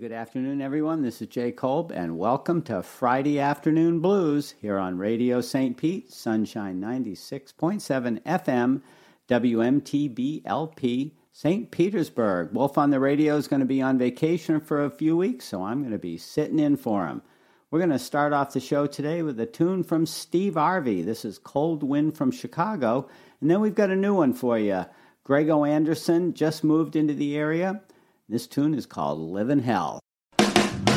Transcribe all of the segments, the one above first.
good afternoon, everyone. This is Jay Kolb, and welcome to Friday Afternoon Blues here on Radio St. Pete, Sunshine 96.7 FM, WMTB LP, St. Petersburg. Wolf on the Radio is going to be on vacation for a few weeks, so I'm going to be sitting in for him. We're going to start off the show today with a tune from Steve Harvey. This is Cold Wind from Chicago, and then we've got a new one for you. Grego Anderson just moved into the area. This tune is called Live in Hell. There's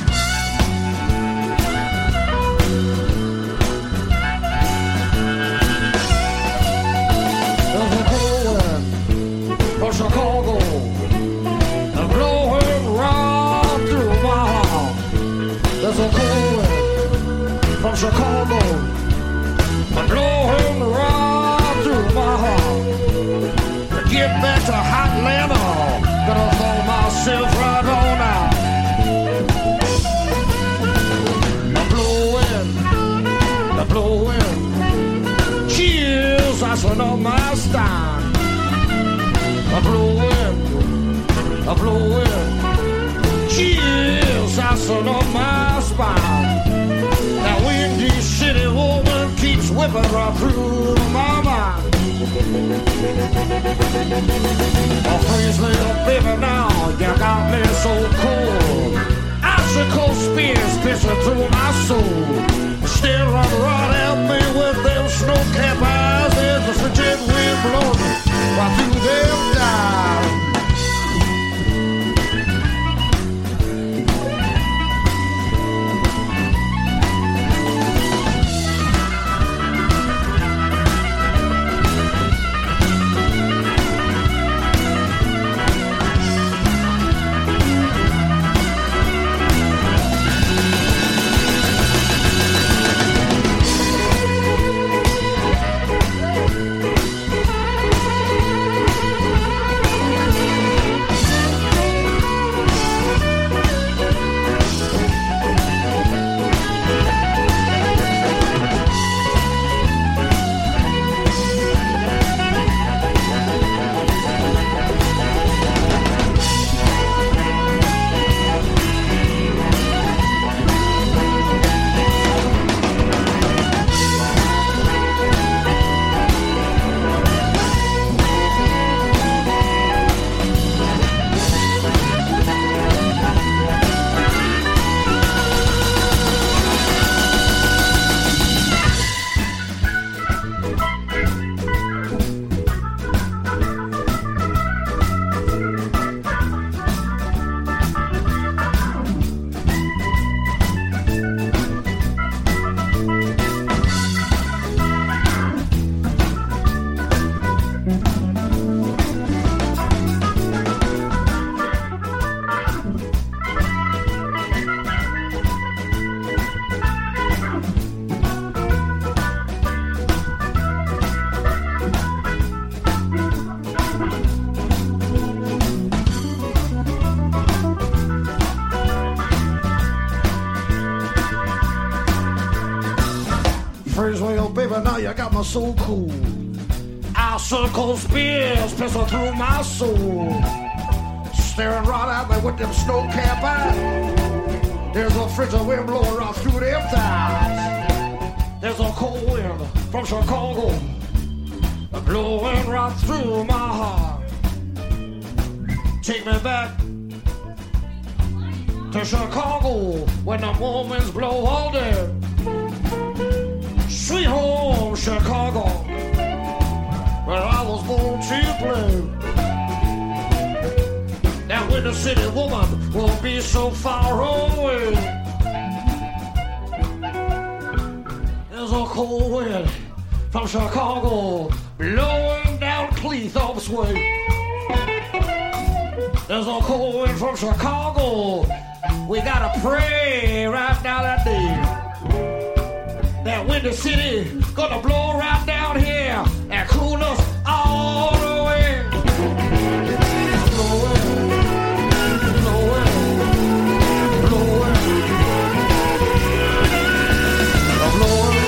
a cold wind from Chicago and blowing right through my heart. There's a cold wind from Chicago and blowing right through my heart. To get back to Hotlanta, gonna throw myself right on out. The blowing, chills icing on my spine. The blowing, chills icing on my spine. That windy city woman keeps whipping right through my mind. Oh, please, little baby, now you got me so cold. Icicle spears piercing through my soul. Staring right at me with them snow-capped eyes. There's a frigid wind blowing right through them eyes. Now you got me so cool. Icicle spears piercing through my soul. Staring right at me with them snow-capped eyes. There's a frigid wind blowing right through them thighs. There's a cold wind from Chicago blowing right through my heart. Take me back to Chicago when the moments blow all day. Sweet home Chicago, where I was born to play. That winter city woman won't be so far away. There's a cold wind from Chicago blowing down Cleethorpes way. There's a cold wind from Chicago. We gotta pray right now that day. That windy city gonna blow right down here and cool us all the way. Blowing, blowing, blowing, blowing.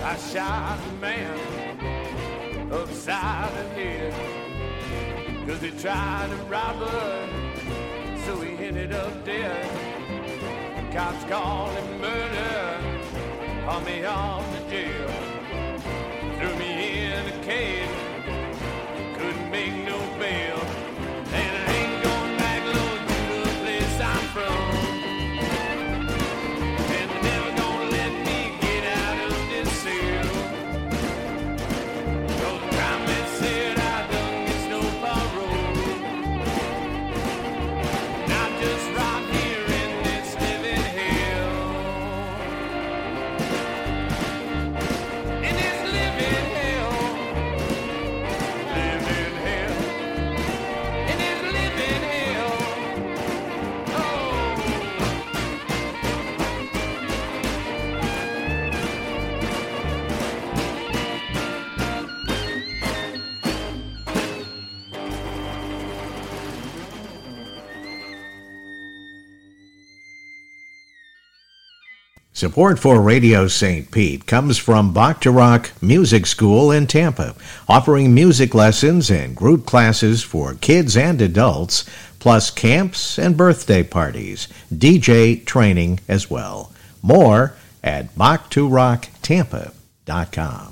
I shot a man upside the head, 'cause he tried to rob her, so he ended up dead. Cops called him murder, hauled me off to jail, threw me in a cage, couldn't make no bail. And I ain't going back, Lord, to the place I'm from. And they're never gonna let me get out of this cell. 'Cause the crime that said I done gets no parole. And I'm just right here in this living hell. In this living hell. Living hell. In this living hell. Oh. Support for Radio St. Pete comes from Bach to Rock Music School in Tampa, offering music lessons and group classes for kids and adults, plus camps and birthday parties, DJ training as well. More at BachToRockTampa.com.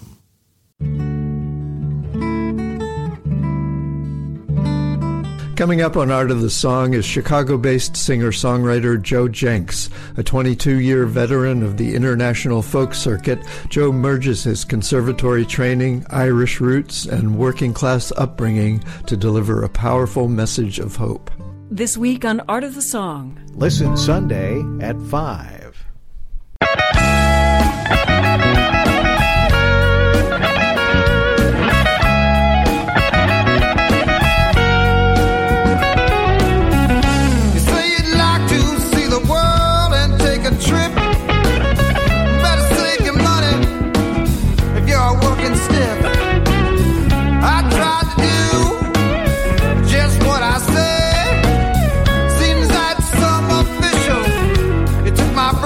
Coming up on Art of the Song is Chicago-based singer-songwriter Joe Jenks. A 22-year veteran of the international folk circuit, Joe merges his conservatory training, Irish roots, and working-class upbringing to deliver a powerful message of hope. This week on Art of the Song. Listen Sunday at 5. My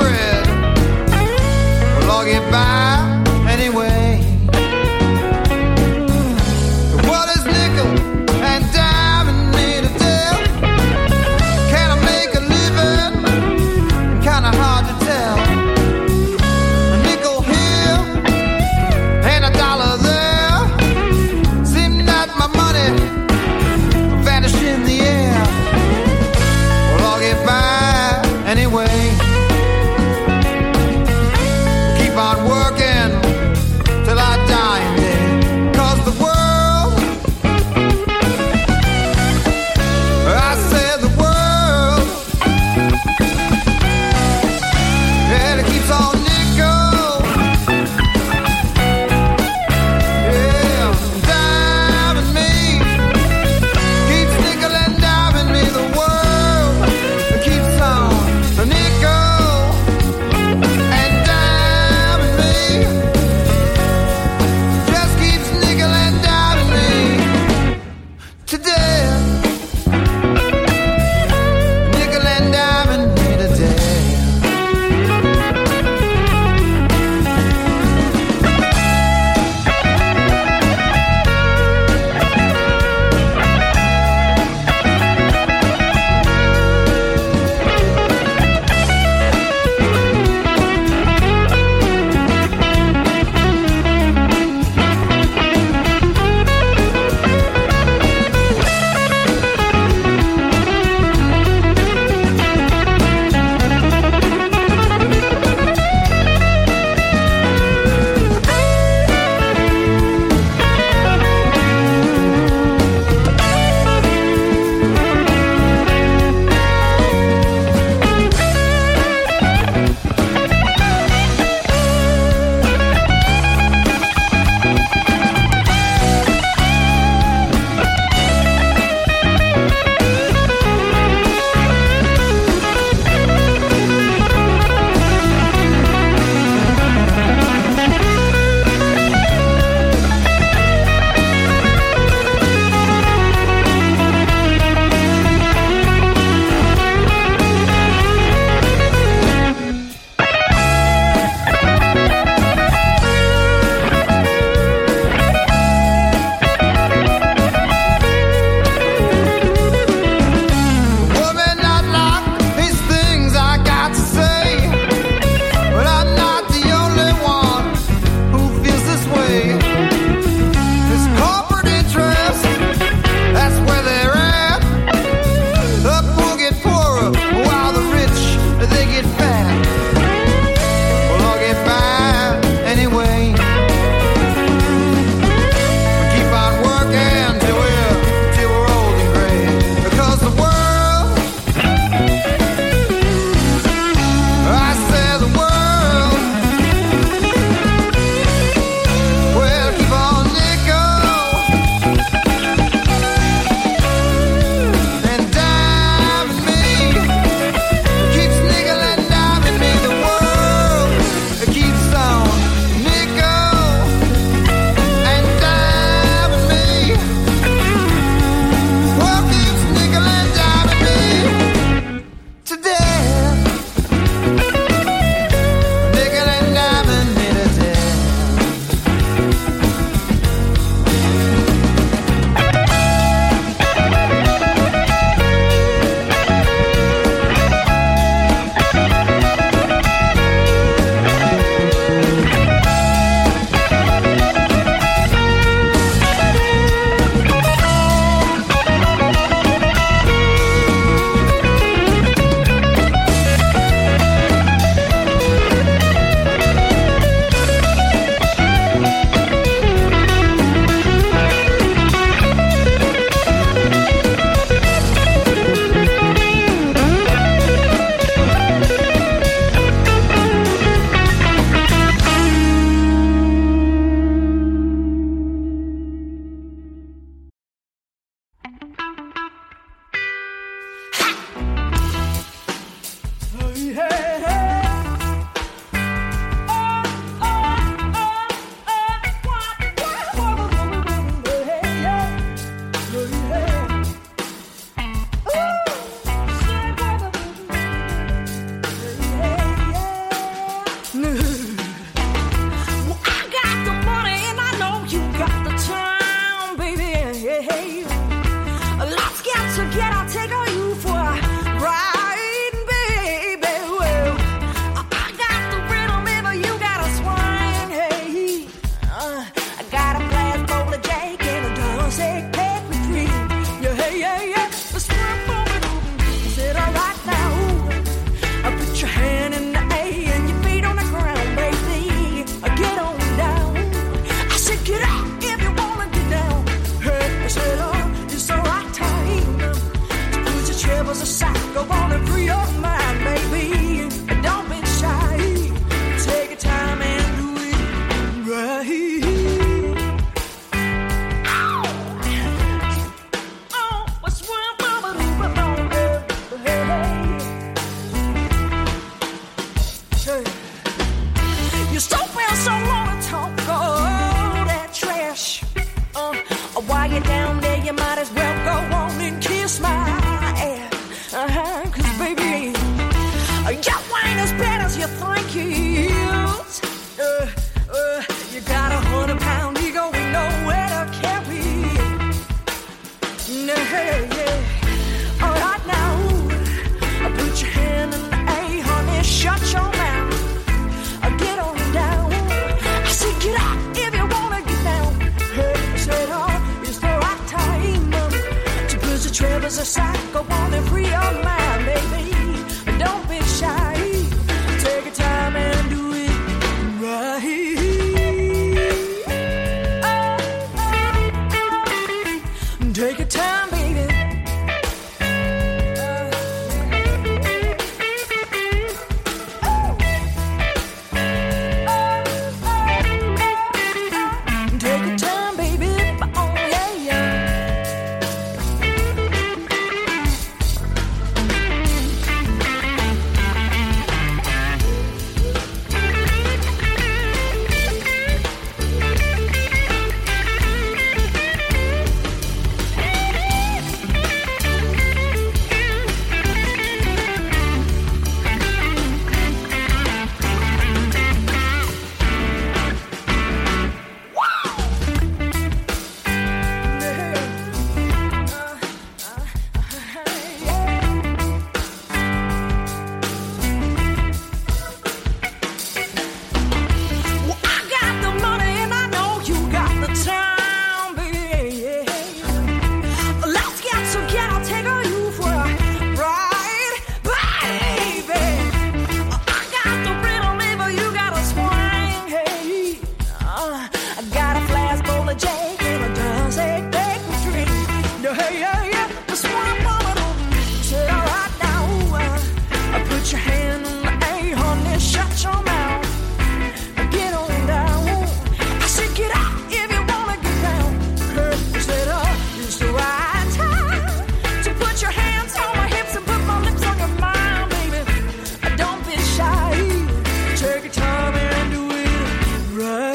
I got a flask full of Jack and a dozen bacon trees. Yeah, that's what I wanna do. Said, all right now, put your hand on the A-horn and shut your mouth. Get on down. I said, get out if you wanna get down. Kurt said, it's the right time to put your hands on my hips and put my lips on your mind, baby. Don't be shy. Take your time and do it right.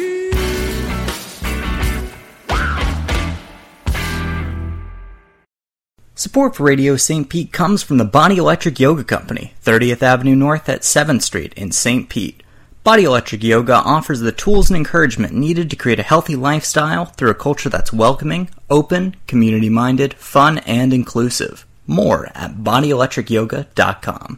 Support for Radio St. Pete comes from the Body Electric Yoga Company, 30th Avenue North at 7th Street in St. Pete. Body Electric Yoga offers the tools and encouragement needed to create a healthy lifestyle through a culture that's welcoming, open, community-minded, fun, and inclusive. More at bodyelectricyoga.com.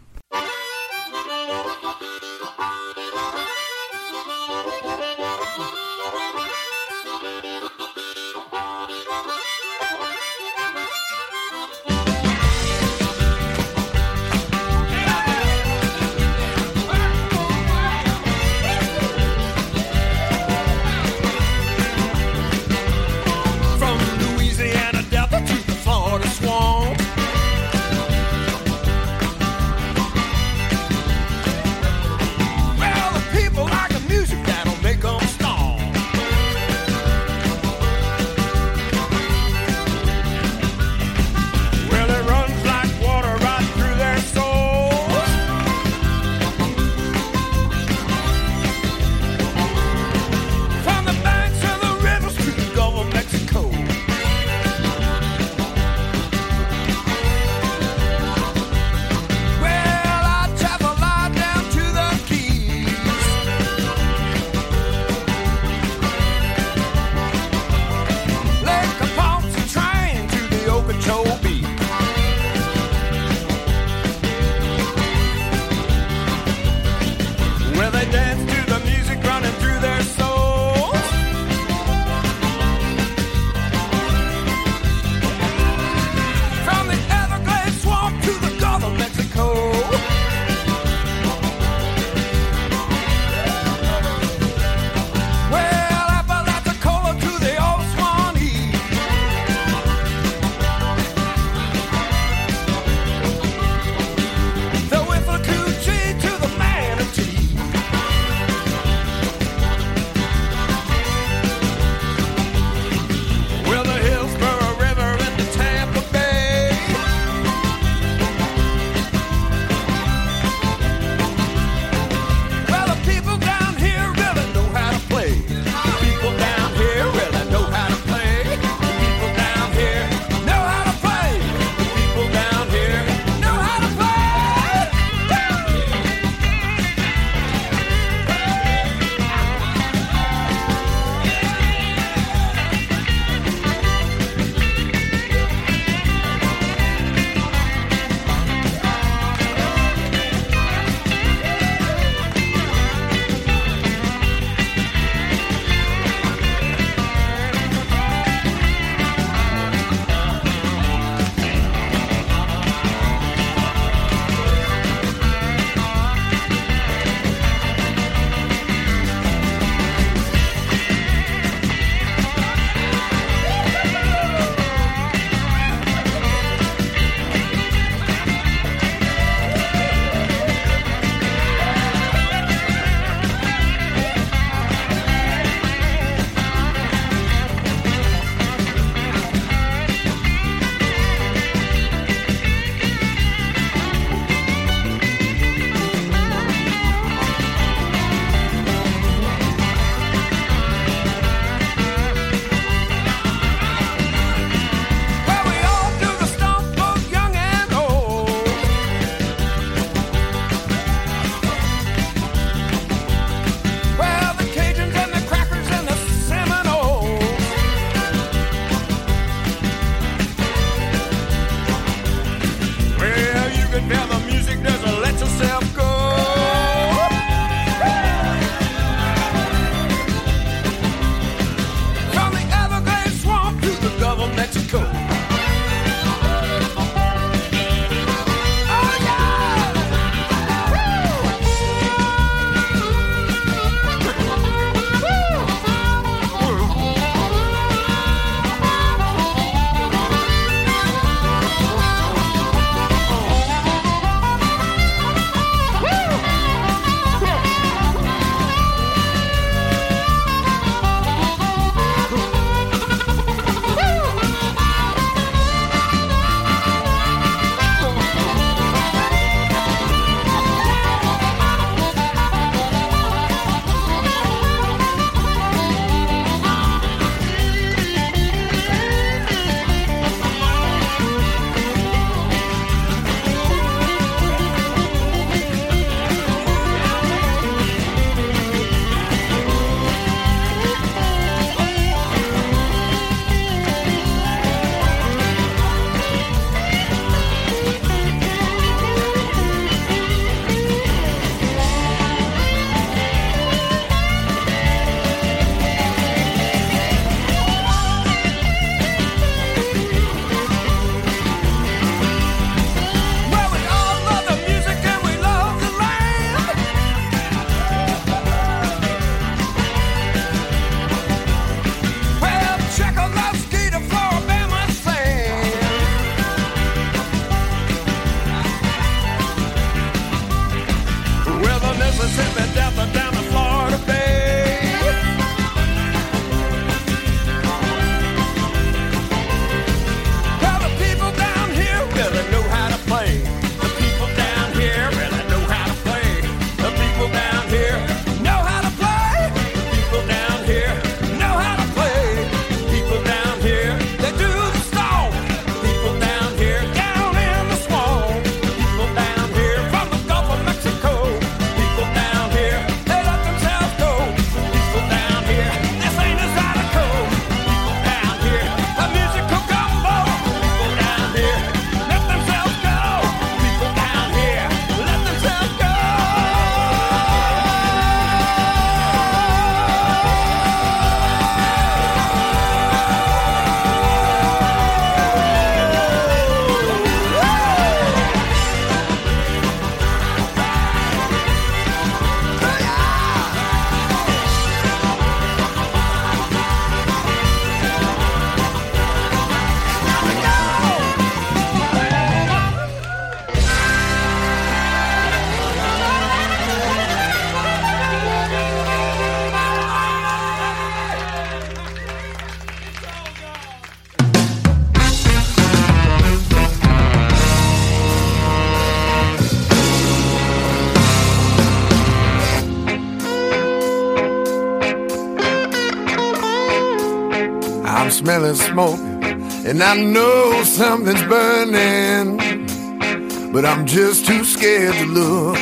I'm smelling smoke, and I know something's burning, but I'm just too scared to look.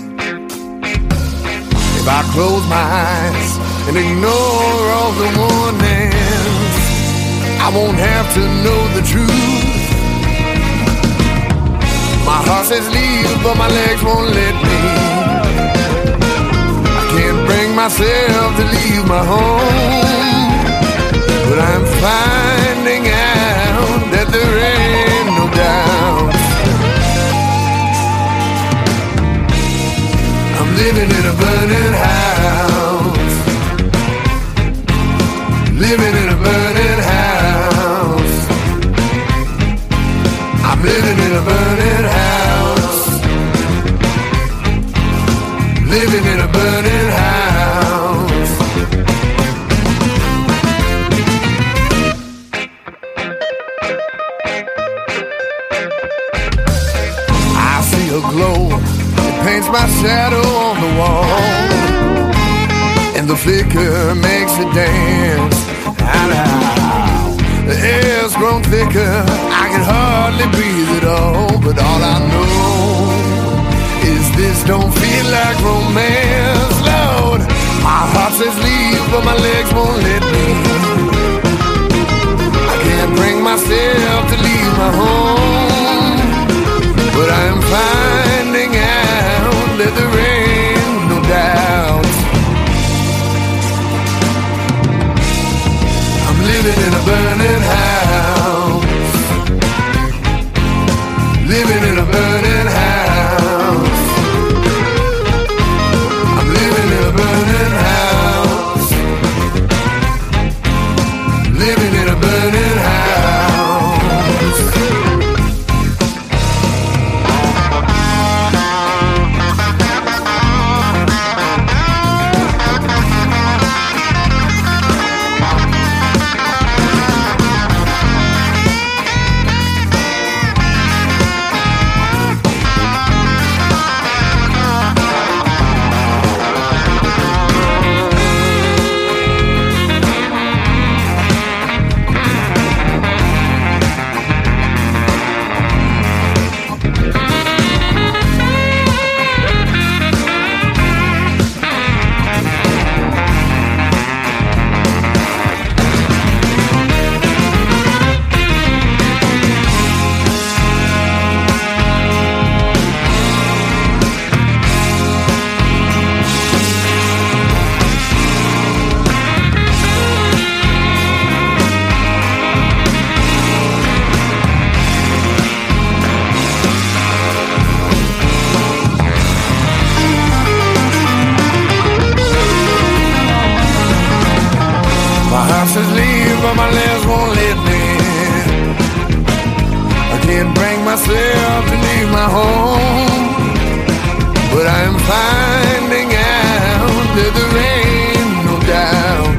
If I close my eyes and ignore all the warnings, I won't have to know the truth. My heart says leave, but my legs won't let me. I can't bring myself to leave my home, but I'm finding out that there ain't no doubt. I'm living in a burning house, living in a burning house. I'm living in a burning house, living in a burning house. I see a glow, it paints my shadow on the wall, and the flicker makes it dance. The air's grown thicker, I can hardly breathe at all. But all I know is this don't feel like romance, Lord. My heart says leave, but my legs won't let me. I can't bring myself to leave my home, but I'm finding out that there ain't no doubt. I'm living in a burning house, living in a burning house. I'm living in a burning house, living in a burning house. But my legs won't let me. I can't bring myself to leave my home, but I'm finding out that there ain't no doubt.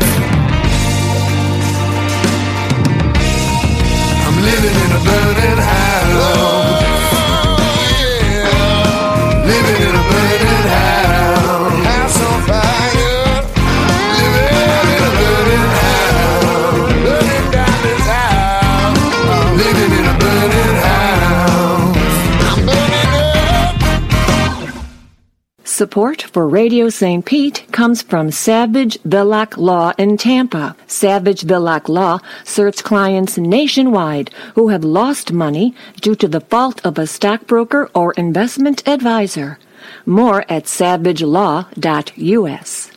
I'm living in a burning house, living in a burning house. House on fire, living in a burning house. Living in a burning house. I'm burning up. Support for Radio St. Pete comes from Savage Villock Law in Tampa. Savage Villock Law serves clients nationwide who have lost money due to the fault of a stockbroker or investment advisor. More at savagelaw.us.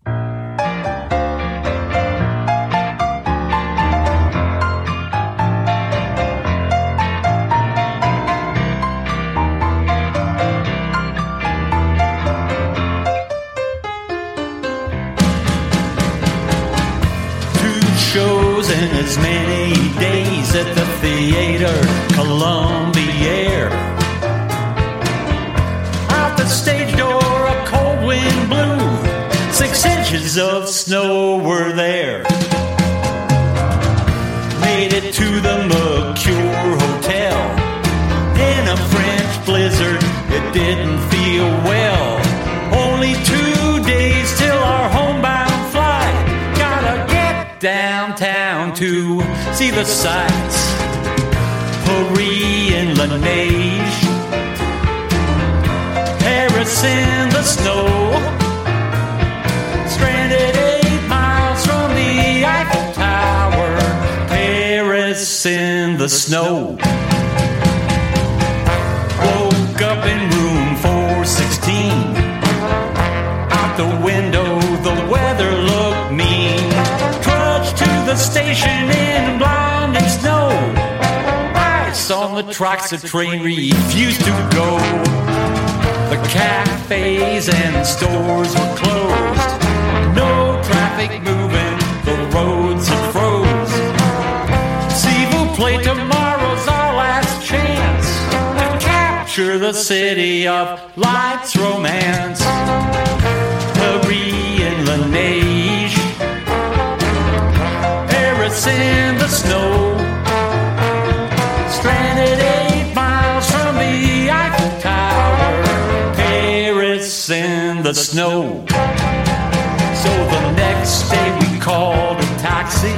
Shows in as many days at the theater, Columbier. Out the stage door, a cold wind blew. 6 inches of snow were there. Made it to the Mercure Hotel. In a French blizzard, it didn't feel well. Only 2 days till our homebound flight. Gotta get downtown to see the sights. Paris and La Neige, Paris in the snow, stranded 8 miles from the Eiffel Tower, Paris in the snow. Woke up in room 416, out the window the weather looked mean, trudged to the station in blinding snow, ice on the tracks the train refused to go. The cafes and stores were closed, no traffic moving, the roads had froze. S'il vous plaît, tomorrow's our last chance to capture the city of lights, romance. Paris and La Neige, Paris in the snow, stranded 8 miles from the Eiffel Tower, Paris in the snow. So the next day we called a taxi,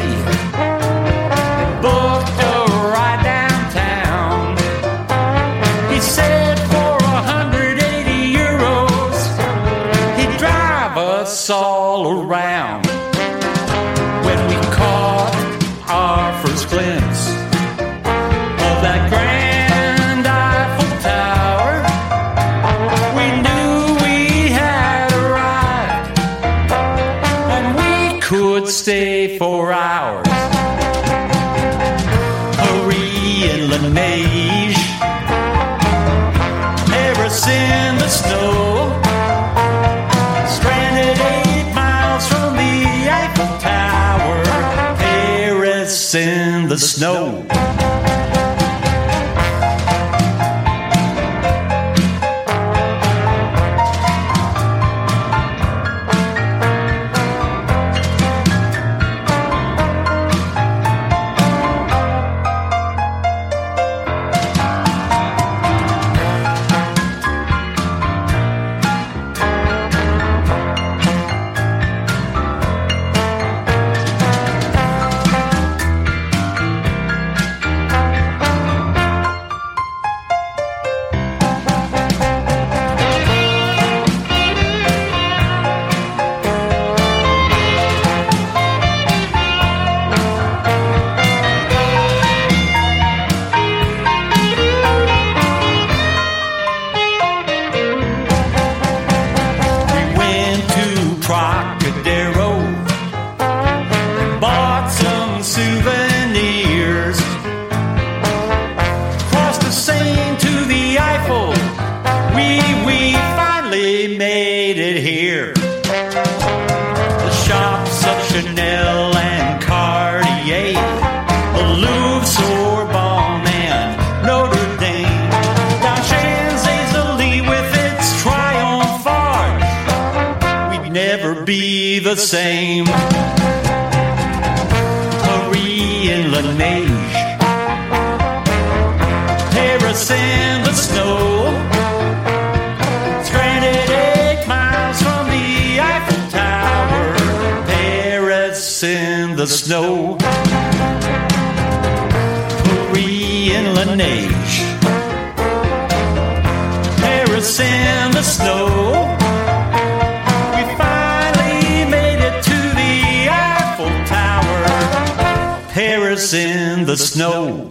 booked a ride downtown. He said for 180 euros, he'd drive us all around. When we caught our first glimpse of that grand Eiffel Tower, we knew we had arrived, and we could stay for hours. Paris and La Neige, Paris in the snow, stranded 8 miles from the Eiffel Tower, Paris in the snow. The same. Paris and La Neige, Paris in the snow, stranded 8 miles from the Eiffel Tower, Paris in the snow. Paris and La Neige, Paris in the snow. Paris in the snow.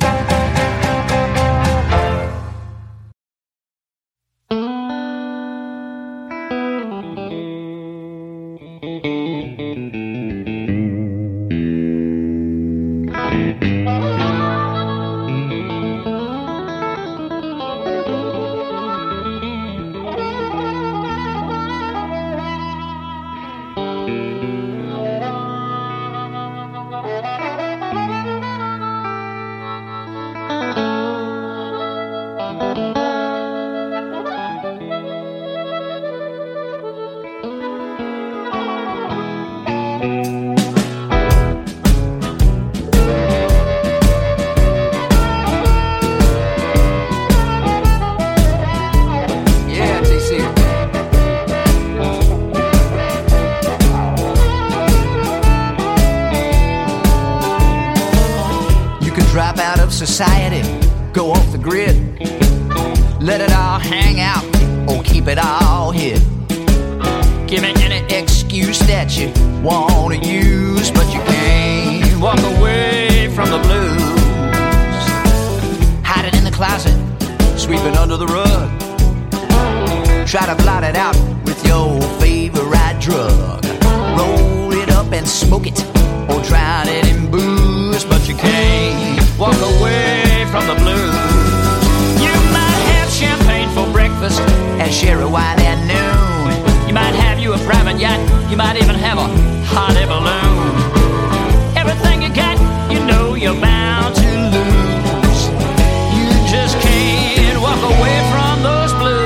society go off the grid. Let it all hang out or keep it all hid. Give me any excuse that you want to use, but you can't walk away from the blues. Hide it in the closet, sweep it under the rug. Try to blot it out with your favorite drug. Roll it up and smoke it, or drown it in booze, but you can't walk away from the blues. You might have champagne for breakfast and sherry wine at noon. You might have you a private yacht, you might even have a hot air balloon. Everything you got, you know you're bound to lose. You just can't walk away from those blues.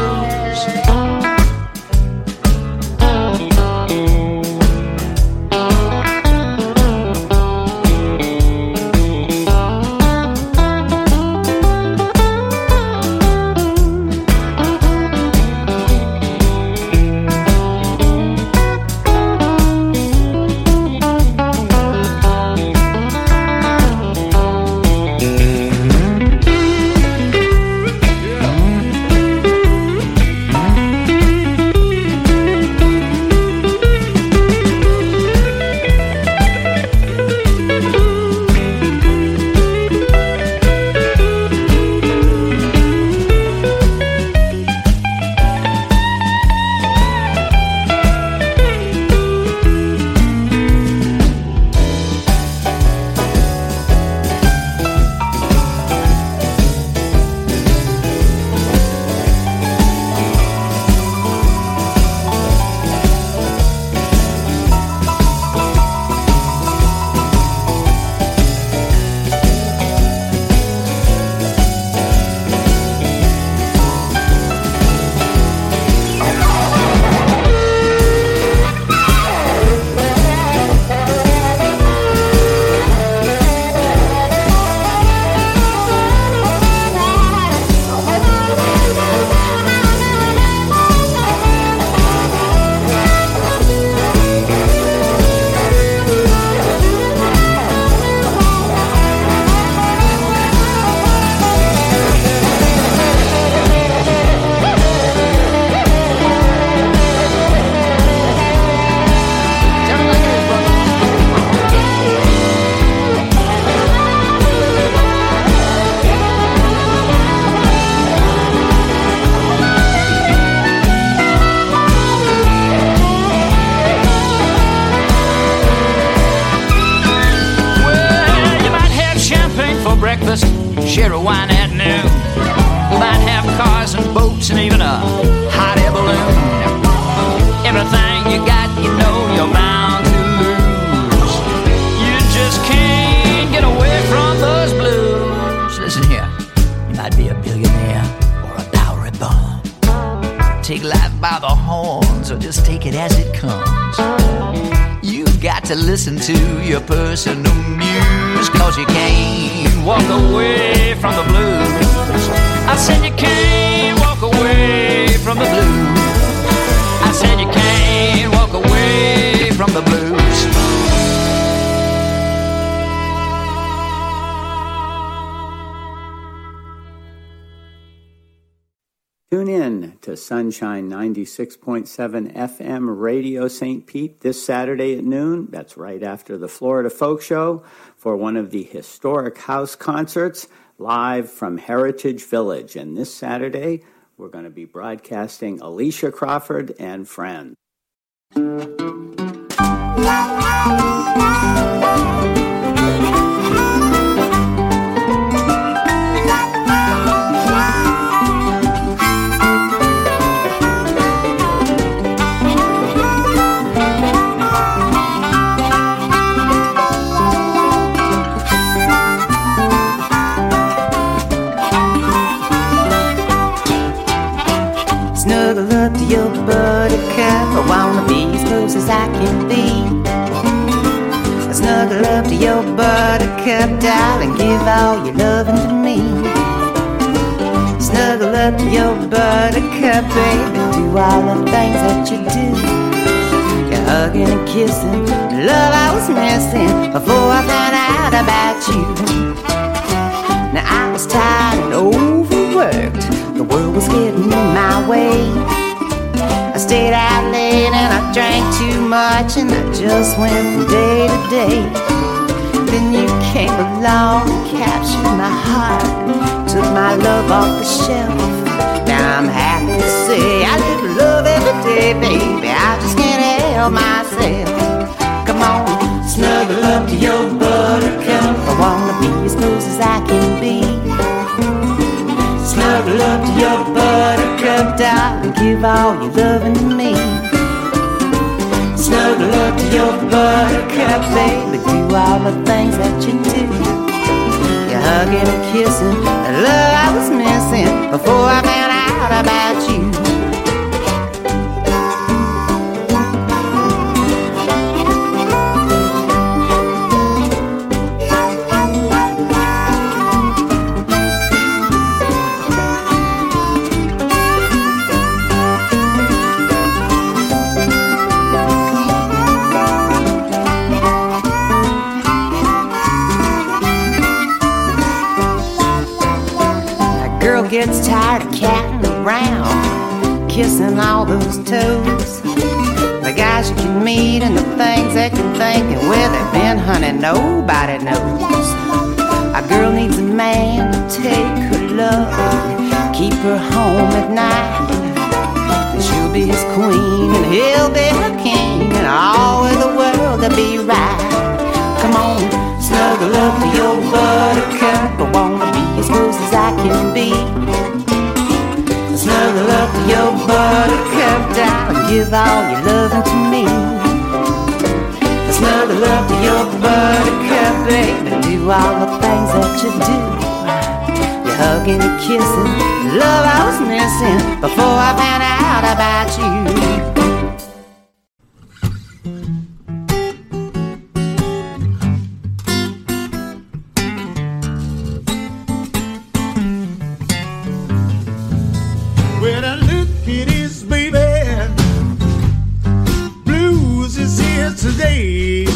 Sherry wine at noon. You might have cars and boats and even a hot air balloon. Everything you got, you know you're bound to lose. You just can't get away from those blues. Listen here, you might be a billionaire or a Bowery bum. Take life by the horns or just take it as it comes. You got to listen to your personal muse, 'cause you can't walk away from the blues. I said you can't walk away from the blues. I said you can't walk away from the blues. Tune in to Sunshine 96.7 FM Radio St. Pete this Saturday at noon. That's right after the Florida Folk Show for one of the historic house concerts live from Heritage Village. And this Saturday, we're going to be broadcasting Alicia Crawford and Friends. Snuggle up to your buttercup, I wanna be as close as I can be. Snuggle up to your buttercup, darling, give all your loving to me. Snuggle up to your buttercup, baby, do all the things that you do. You're hugging and kissing, the love I was missing before I found out about you. Now watching, I just went from day to day. Then you came along, captured my heart, took my love off the shelf. Now I'm happy to say I live for love every day, baby. I just can't help myself. Come on, snuggle up to your buttercup. I wanna be as close as I can be. Snuggle up to your buttercup, darling, give all your loving to me. Snuggle up to your buttercup, baby, do all the things that you do. You're hugging and kissing, the love I was missing before I found out about you. Gets tired of catting around, kissing all those toes. The guys you can meet and the things they can think, and where they've been, honey, nobody knows. A girl needs a man to take her love, keep her home at night. She'll be his queen and he'll be her king, and all of the world will be right. Come on, snuggle up to your buttercup. I wanna be as close as I can be. Snuggle up to your buttercup, darling, give all your loving to me. Snuggle up to your buttercup, baby, do all the things that you do. You're hugging and kissing, the love I was missing before I found out about you. Today,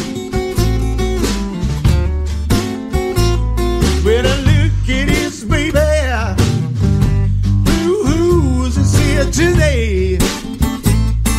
when I look at his baby, who's here today?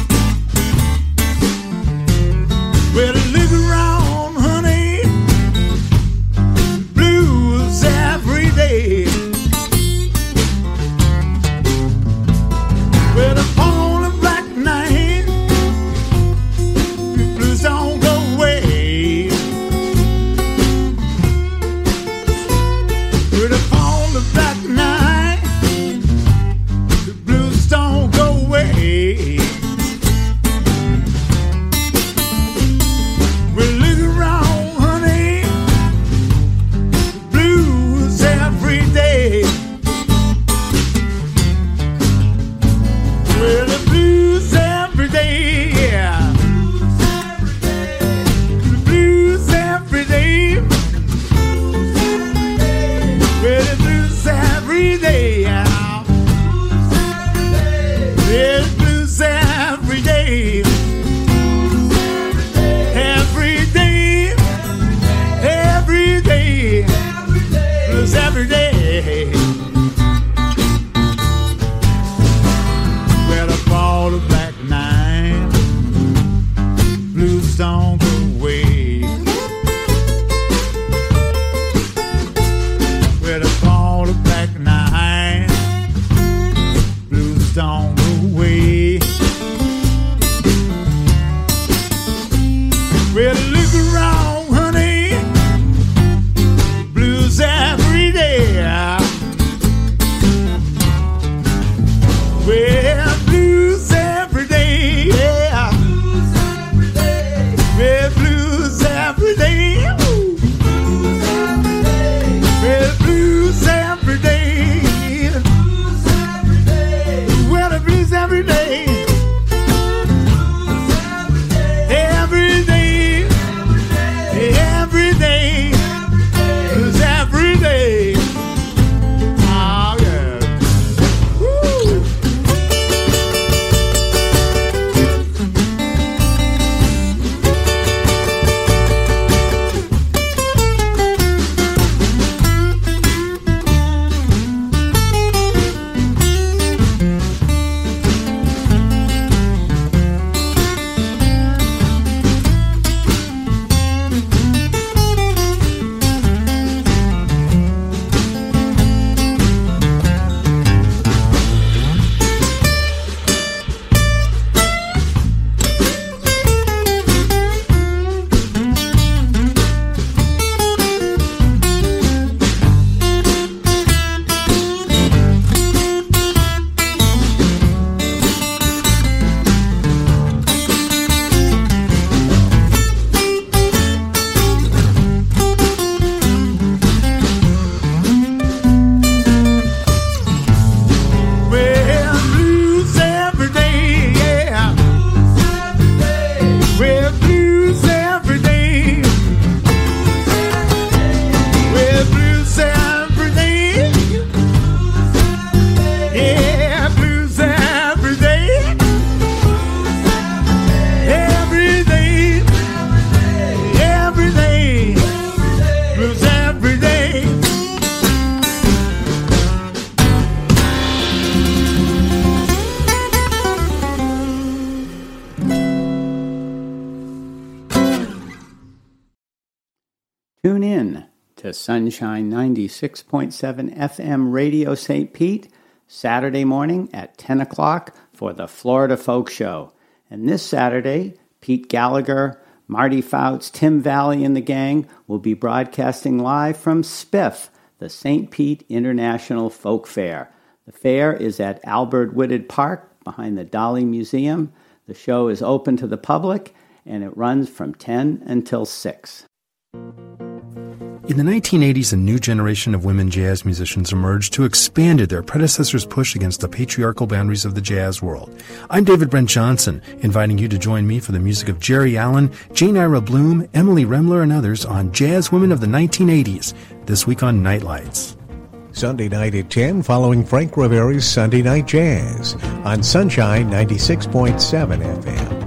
Tune in to Sunshine 96.7 FM Radio St. Pete Saturday morning at 10 o'clock for the Florida Folk Show. And this Saturday, Pete Gallagher, Marty Fouts, Tim Valley, and the gang will be broadcasting live from Spiff, the St. Pete International Folk Fair. The fair is at Albert Whitted Park behind the Dolly Museum. The show is open to the public, and it runs from 10 until 6. In the 1980s, a new generation of women jazz musicians emerged who expanded their predecessors' push against the patriarchal boundaries of the jazz world. I'm David Brent Johnson, inviting you to join me for the music of Jerry Allen, Jane Ira Bloom, Emily Remler, and others on Jazz Women of the 1980s, this week on Nightlights. Sunday night at 10, following Frank Rivera's Sunday Night Jazz on Sunshine 96.7 FM.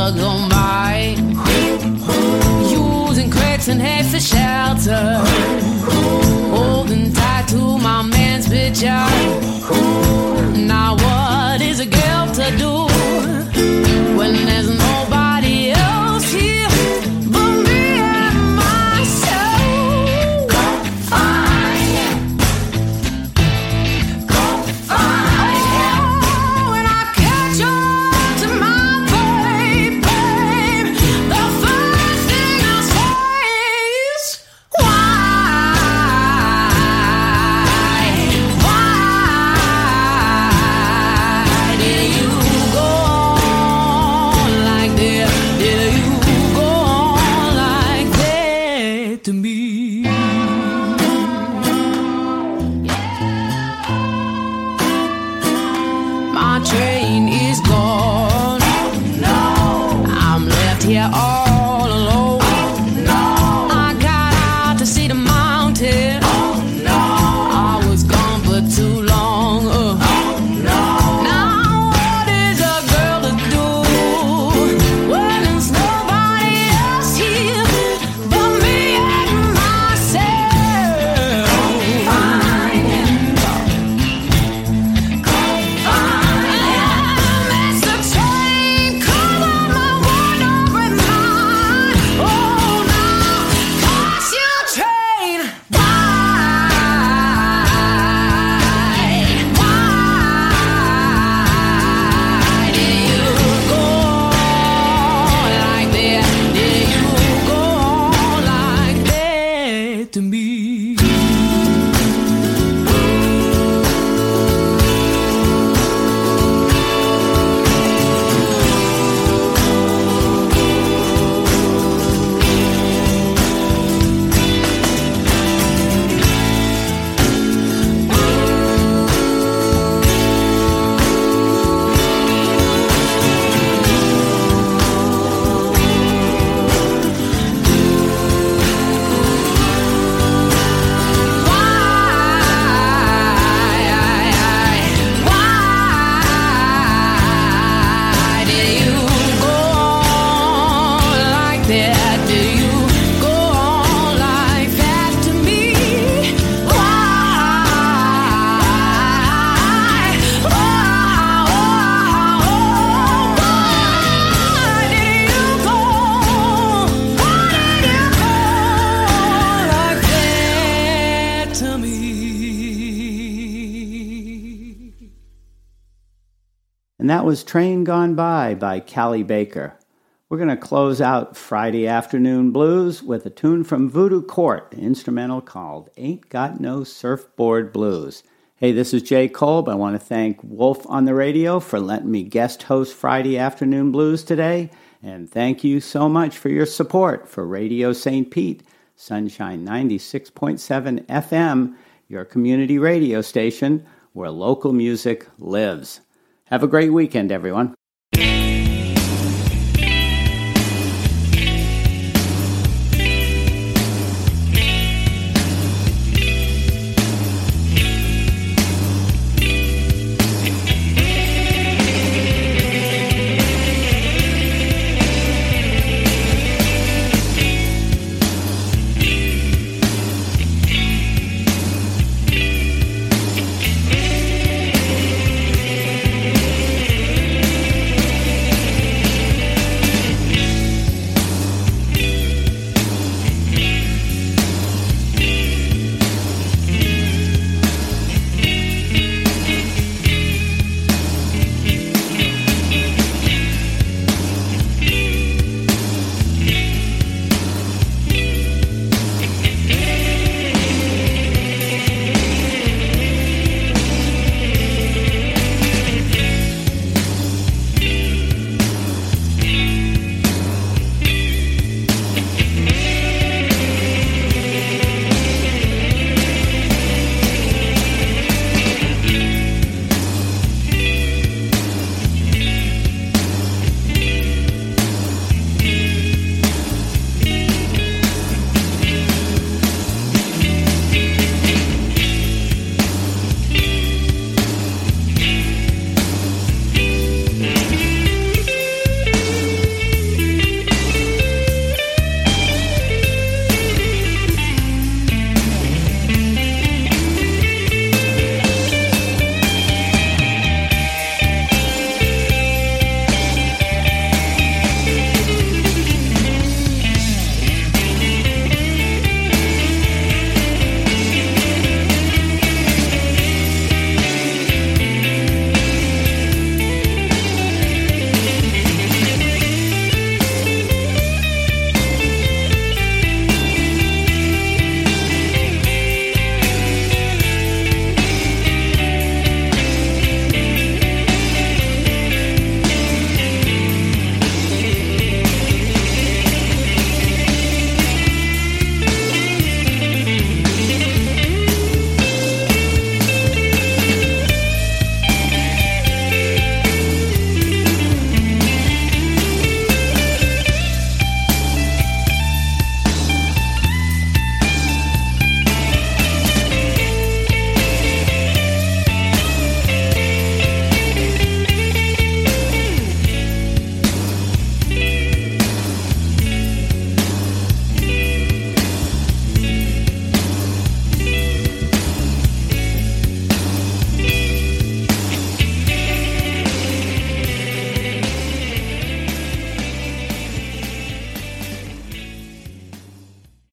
thugs on by, using crates and hay for shelter, holding tight to my man's picture. Now what is a girl to do when there's nobody else here but me and myself? Go find him. Go find him. When I catch on to my baby, the first thing I say is, why did you go on like that? Did you go on like that to me? My train is gone. I'm left here all alone. I got out to see the mountain. I was gone for too long. Now what is a girl to do when there's nobody else here but me and myself? Find him. Go find him. It's the train come on my wandering mind. Oh, now catch your train. Why did you go like that? Did you go like that to me? Why did you go like that? Did you go like that to me? Why did you go like that to me? And that was Train Gone by Callie Baker. We're going to close out Friday Afternoon Blues with a tune from Voodoo Court, an instrumental called Ain't Got No Surfboard Blues. Hey, this is Jay Kolb. I want to thank Wolf on the Radio for letting me guest host Friday Afternoon Blues today. And thank you so much for your support for Radio St. Pete, Sunshine 96.7 FM, your community radio station where local music lives. Have a great weekend, everyone.